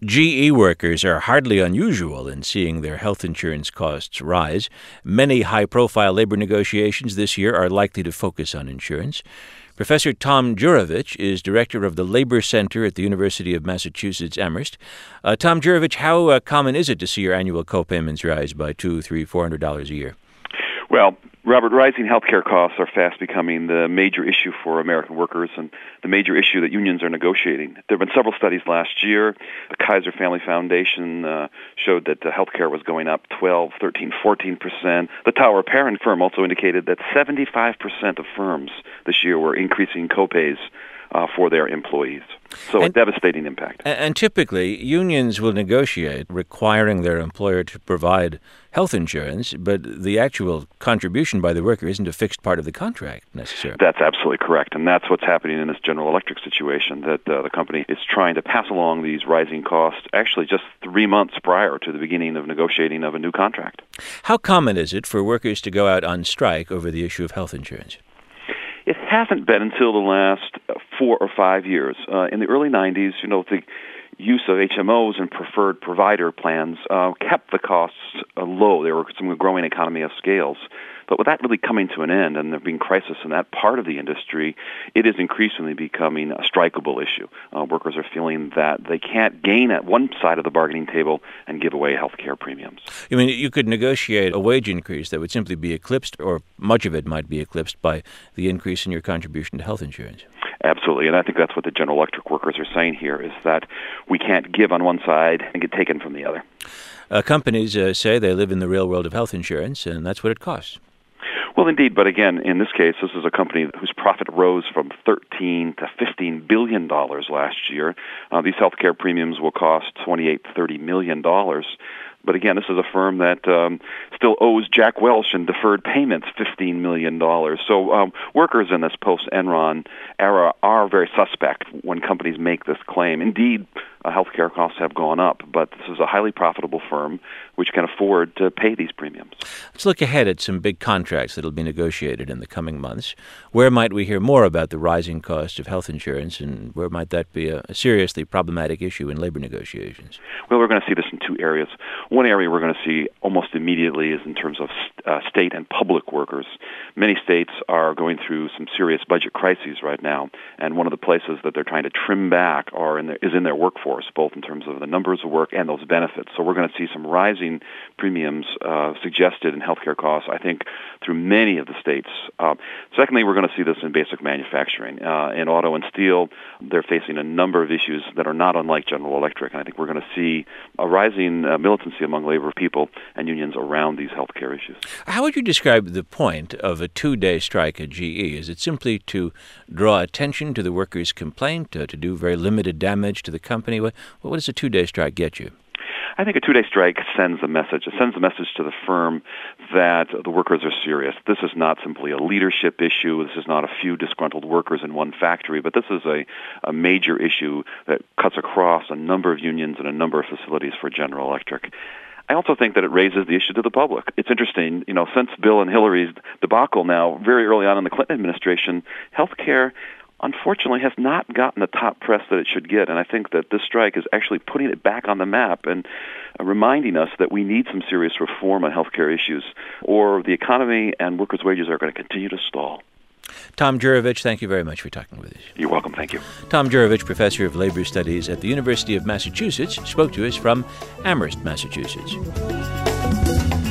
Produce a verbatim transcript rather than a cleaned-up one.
G E workers are hardly unusual in seeing their health insurance costs rise. Many high-profile labor negotiations this year are likely to focus on insurance. Professor Tom Juravich is director of the Labor Center at the University of Massachusetts Amherst. Uh, Tom Juravich, how uh, common is it to see your annual co-payments rise by two, three, four hundred dollars a year? Well, Robert, rising healthcare costs are fast becoming the major issue for American workers and the major issue that unions are negotiating. There have been several studies last year. The Kaiser Family Foundation uh, showed that uh, healthcare was going up twelve, thirteen, fourteen percent. The Tower Perrin firm also indicated that seventy-five percent of firms this year were increasing copays uh, for their employees. So and, a devastating impact. And typically, unions will negotiate requiring their employer to provide health insurance, but the actual contribution by the worker isn't a fixed part of the contract necessarily. That's absolutely correct, and that's what's happening in this General Electric situation, that uh, the company is trying to pass along these rising costs actually just three months prior to the beginning of negotiating of a new contract. How common is it for workers to go out on strike over the issue of health insurance? It hasn't been until the last four or five years. Uh, in the early nineties, you know, the use of H M Os and preferred provider plans uh, kept the costs uh, low. There were some growing economy of scales. But with that really coming to an end and there being crisis in that part of the industry, it is increasingly becoming a strikeable issue. Uh, workers are feeling that they can't gain at one side of the bargaining table and give away health care premiums. You mean you could negotiate a wage increase that would simply be eclipsed, or much of it might be eclipsed, by the increase in your contribution to health insurance? Absolutely, and I think that's what the General Electric workers are saying here, is that we can't give on one side and get taken from the other. Uh, companies uh, say they live in the real world of health insurance, and that's what it costs. Well, indeed, but again, in this case, this is a company whose profit rose from thirteen to fifteen billion dollars last year. Uh, these healthcare premiums will cost twenty-eight to thirty million dollars. But again, this is a firm that um, still owes Jack Welch in deferred payments fifteen million dollars. So um, workers in this post-Enron era are very suspect when companies make this claim. Indeed, uh, healthcare costs have gone up, but this is a highly profitable firm which can afford to pay these premiums. Let's look ahead at some big contracts that will be negotiated in the coming months. Where might we hear more about the rising cost of health insurance, and where might that be a, a seriously problematic issue in labor negotiations? Well, we're going to see this in two areas. One area we're going to see almost immediately is in terms of uh, state and public workers. Many states are going through some serious budget crises right now, and one of the places that they're trying to trim back are in their, is in their workforce, both in terms of the numbers of work and those benefits. So we're going to see some rising premiums uh, suggested in healthcare costs, I think, through many of the states. Uh, secondly, we're going to see this in basic manufacturing. Uh, in auto and steel, they're facing a number of issues that are not unlike General Electric, and I think we're going to see a rising uh, militancy among labor people and unions around these healthcare issues. How would you describe the point of a two-day strike at G E? Is it simply to draw attention to the workers' complaint, uh, to do very limited damage to the company? What, what does a two-day strike get you? I think a two-day strike sends a message. It sends a message to the firm that the workers are serious. This is not simply a leadership issue. This is not a few disgruntled workers in one factory, but this is a, a major issue that cuts across a number of unions and a number of facilities for General Electric. I also think that it raises the issue to the public. It's interesting, you know, since Bill and Hillary's debacle now, very early on in the Clinton administration, healthcare unfortunately has not gotten the top press that it should get, and I think that this strike is actually putting it back on the map and uh, reminding us that we need some serious reform on healthcare issues, or the economy and workers' wages are going to continue to stall. Tom Juravich, thank you very much for talking with us. You're welcome. Thank you. Tom Juravich, professor of labor studies at the University of Massachusetts, spoke to us from Amherst, Massachusetts.